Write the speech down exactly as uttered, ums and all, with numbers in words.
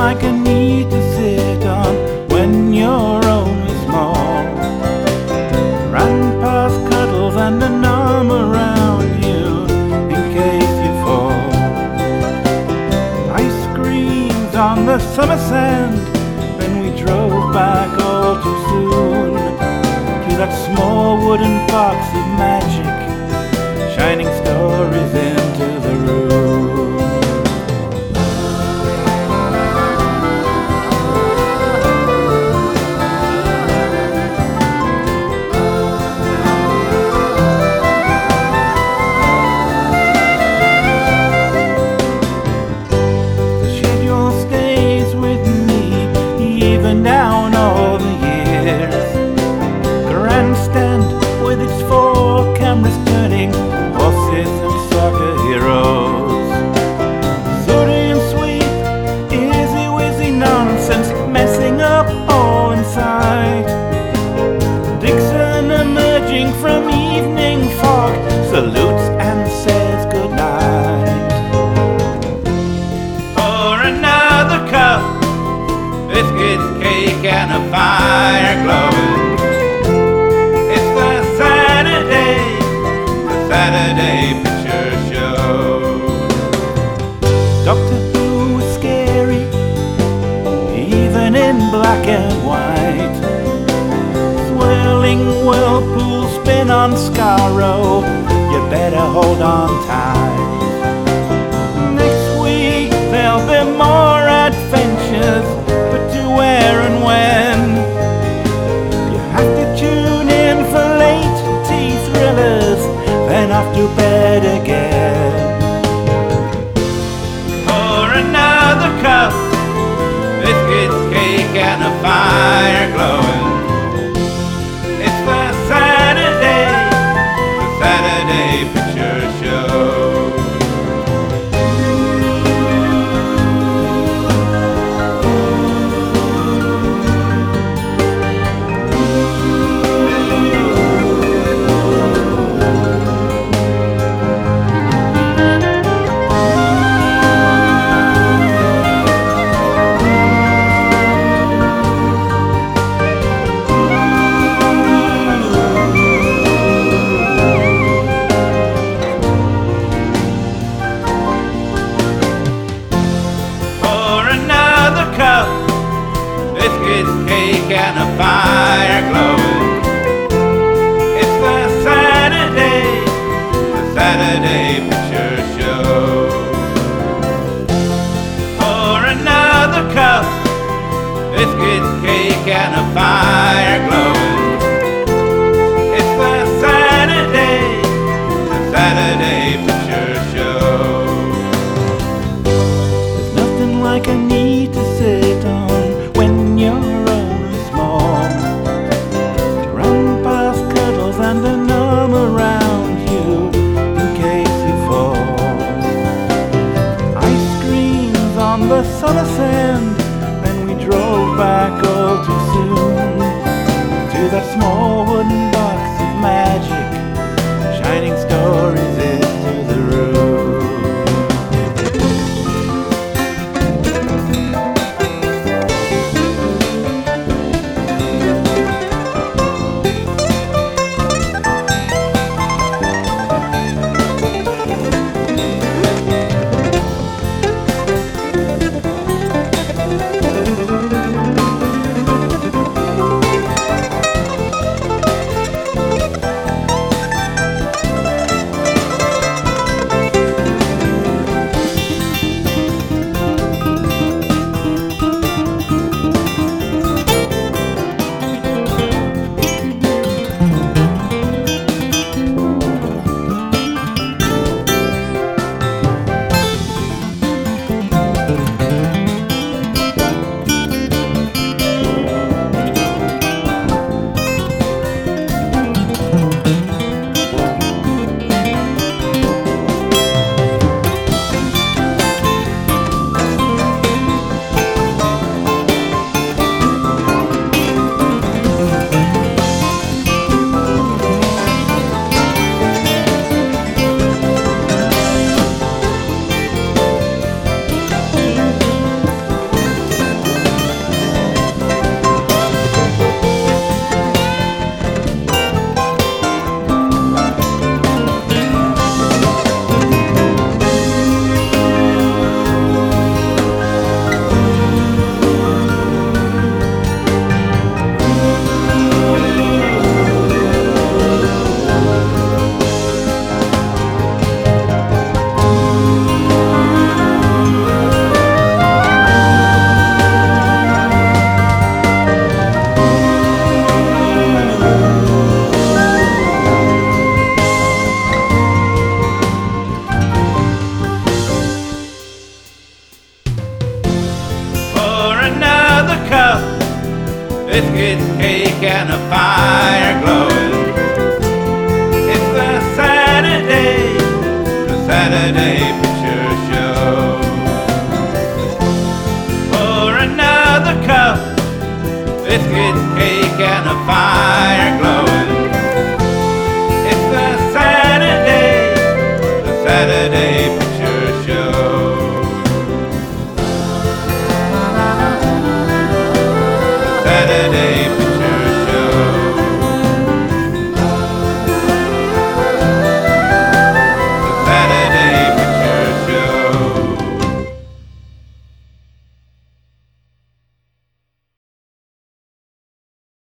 like a need to sit on when you're only small. Grandpa's cuddles and an arm around you in case you fall. Ice creams on the summer sand when we drove back all too soon to that small wooden box of magic, shining stories into the room. The schedule stays with me even down all the years. Grandstand with its four cameras turning, horses and soccer heroes. Sooty and sweet, easy-wizzy nonsense, messing up all inside. Dixon emerging from evening fog, salutes and says goodnight. For another cup, biscuits, cake and a fire glowing. Saturday picture show. Doctor Who was scary, even in black and white. Swirling whirlpool spin on Skaro, you better hold on tight. Next week there'll be more adventures, but to where and when? You have to tune in for late tea thrillers, then off to bed again. For another cup, biscuits, cake and a fire glowing. It's the Saturday, the Saturday picture show. Biscuits, cake and a fire glowing. It's the Saturday, the Saturday picture show. For another cup, biscuits, cake and a fire glowing. It's the Saturday, the Saturday picture show. There's nothing like a need to sit on when you're only small. Grandpa's cuddles and an arm around you in case you fall. Ice creams on the summer sand when we drove back all too soon to that small wooden box of magic, shining stories into the room. biscuits, cake, and a fire glowing. It's the Saturday, the Saturday Picture Show. For another cup, biscuits, cake, and a fire glowing.